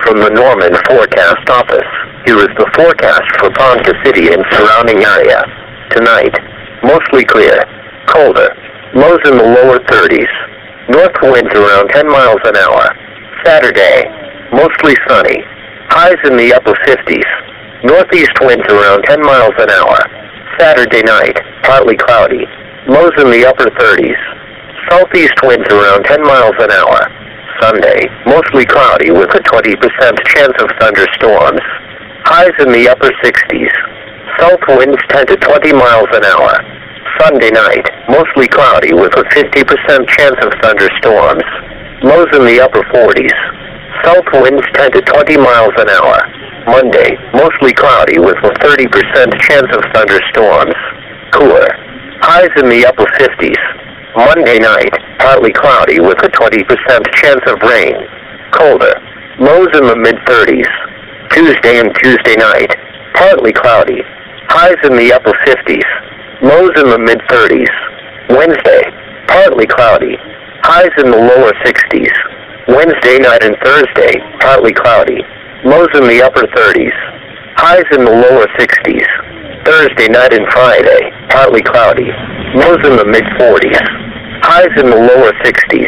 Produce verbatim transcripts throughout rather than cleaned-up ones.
From the Norman Forecast Office, here is the forecast for Ponca City and surrounding area. Tonight, mostly clear, colder, lows in the lower thirties, north winds around ten miles an hour. Saturday, mostly sunny, highs in the upper fifties, northeast winds around ten miles an hour. Saturday night, partly cloudy, lows in the upper thirties, southeast winds around ten miles an hour. Sunday, mostly cloudy with a twenty percent chance of thunderstorms. Highs in the upper sixties. South winds ten to twenty miles an hour. Sunday night, mostly cloudy with a fifty percent chance of thunderstorms. Lows in the upper forties. South winds ten to twenty miles an hour. Monday, mostly cloudy with a thirty percent chance of thunderstorms. Cooler. Highs in the upper fifties. Monday night, partly cloudy with a twenty percent chance of rain. Colder. Lows in the mid-thirties. Tuesday and Tuesday night, partly cloudy. Highs in the upper fifties. Lows in the mid-thirties. Wednesday, partly cloudy. Highs in the lower sixties. Wednesday night and Thursday, partly cloudy. Lows in the upper thirties. Highs in the lower sixties. Thursday night and Friday, partly cloudy. Lows in the mid-forties. Highs in the lower sixties.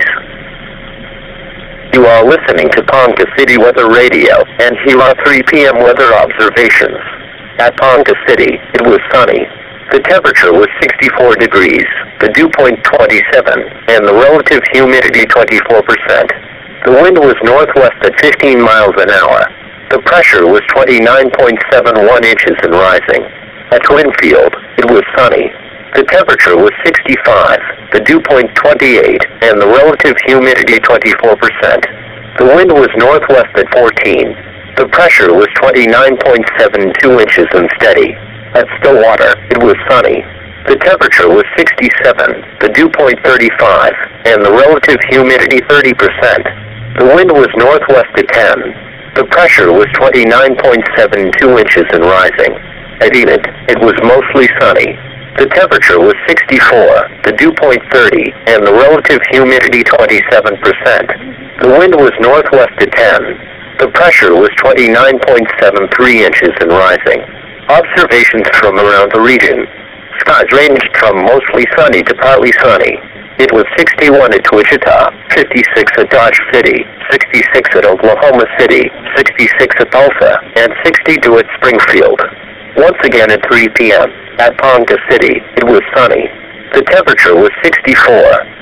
You are listening to Ponca City Weather Radio, and here are three p m weather observations. At Ponca City, it was sunny. The temperature was sixty-four degrees, the dew point twenty-seven, and the relative humidity twenty-four percent. The wind was northwest at fifteen miles an hour. The pressure was twenty-nine point seven one inches and rising. At Winfield, it was sunny. The temperature was sixty-five, the dew point twenty-eight, and the relative humidity twenty-four percent. The wind was northwest at fourteen. The pressure was twenty-nine point seven two inches and steady. At Stillwater, it was sunny. The temperature was sixty-seven, the dew point thirty-five, and the relative humidity thirty percent. The wind was northwest at ten. The pressure was twenty-nine point seven two inches and rising. At Enid, it was mostly sunny. The temperature was sixty-four, the dew point thirty, and the relative humidity twenty-seven percent. The wind was northwest at ten. The pressure was twenty-nine point seven three inches and rising. Observations from around the region. Skies ranged from mostly sunny to partly sunny. It was sixty-one at Wichita, fifty-six at Dodge City, sixty-six at Oklahoma City, sixty-six at Tulsa, and sixty-two at Springfield. Once again at three p m, at Ponca City, it was sunny. The temperature was sixty-four,